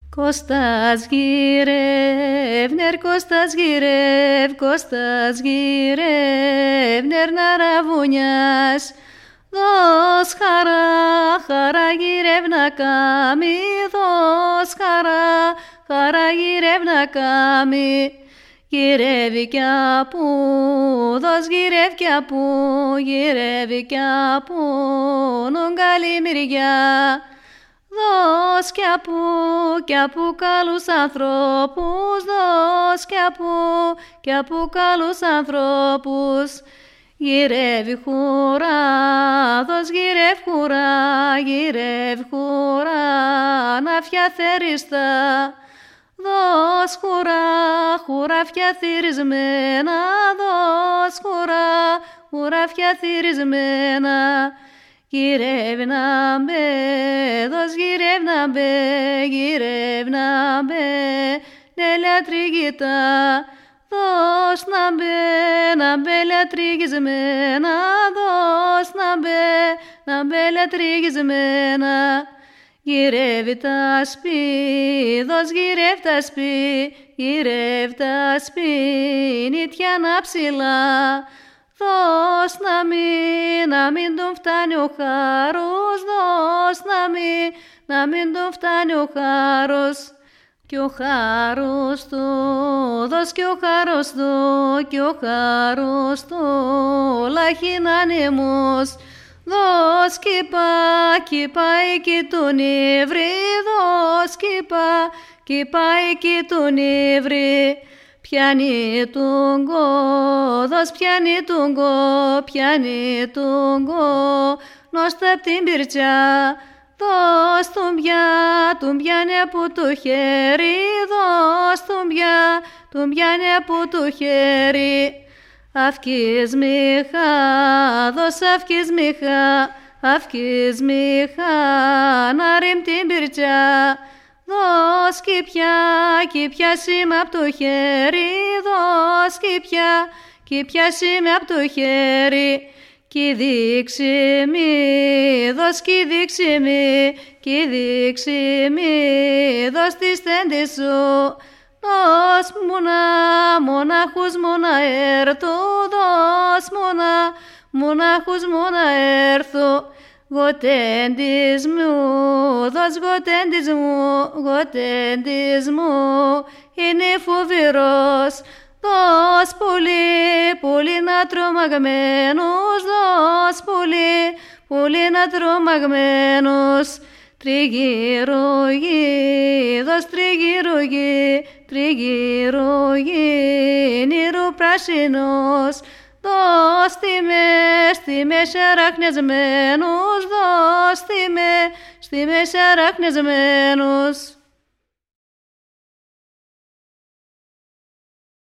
Κώστας γυρεύνερ, Κώστας γυρεύνερ ναραβουνιάς. Δώσ' χαρά γυρεύνα κάμι, δώσ' χαρά γυρεύνα κάμι. Γυρεύει κι απού, δώσ' γυρεύει κι απού, γυρεύει κι απού, νουν καλή μυριά. Δώσ' κι απού καλούς ανθρώπους, δώσ' κι απού καλούς ανθρώπους. Γυρεύει χουρά, δώσ' γυρεύει χουρά, να φτιαθέριστα. Δώσ' χουρά φτιαθυρισμένα, δώσ' χουρά φτιαθυρισμένα. Γυρεύει να μπε, δώσ' γυρεύει να μπε, νέλια τριγητά. Δώσ' να μπε λατριγισμένα, δώσ' να μπε λατριγισμένα. Γυρεύει τα σπί, δώσ' γυρεύει τα σπί, νύτια να ψηλά. Δώσ' να μην τον φτάνει ο χάρος, δώσ' να μην τον φτάνει ο χάρος. Κι ο χάρος του, δώσ' κι ο χάρος του, λάχιν άνεμος. Δώσ' κι πάει εκεί τον ύβρι, δώσ' κι πάει εκεί τον ύβρι. Πιάνει τον κο, δώσ' πιάνει τον κο, νώστα απ' την πυρτσιά. Δώσ' τον πιάνει από το χέρι, δώσ' τον πιάνει από το χέρι. Αύκης μιχά, δώσ' αύκης μιχά, να ρίμ την πυρτσιά. Δώσ' κι πιάσει με απ' το χέρι, δώσ' κι πιάσει με απ' το χέρι. Κι δείξει μη, δώσ' κι δείξει μη, δώσ' τη στέντη σου. Δώσ' μονάχους να έρθω, δώσ' μονάχους να έρθω. Γοτέντης μου, δώσ' γοτέντης μου, είναι φοβερός. Δώσ' πολύ να τρομαγμένους, δώσ' πολύ να τρομαγμένους. Τριγύρω γη, δώσ' τριγύρω γη, νερό πράσινος. Δώσ' στη μέση αραχνιασμένους, δώσ' στη μέση αραχνιασμένους.